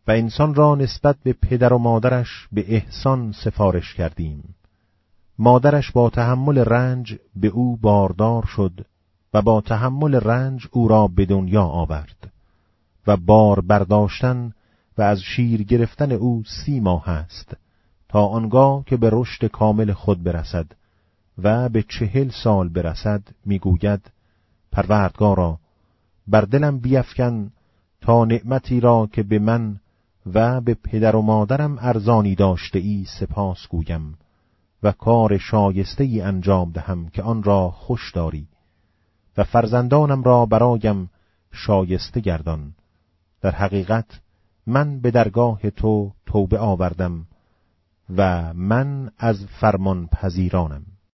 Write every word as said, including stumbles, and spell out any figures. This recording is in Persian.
و انسان را نسبت به پدر و مادرش به احسان سفارش کردیم. مادرش با تحمل رنج به او باردار شد و با تحمل رنج او را به دنیا آورد و بار برداشتن و از شیر گرفتن او سی ماه است تا آنگاه که به رشد کامل خود برسد و به چهل سال برسد. میگوید پروردگارا بر دلم بیفکن تا نعمتی را که به من و به پدر و مادرم ارزانی داشته ای سپاس گویم و کار شایسته ای انجام دهم که آن را خوش داری و فرزندانم را برایم شایسته گردان. در حقیقت من به درگاه تو توبه آوردم و من از فرمان پذیرانم.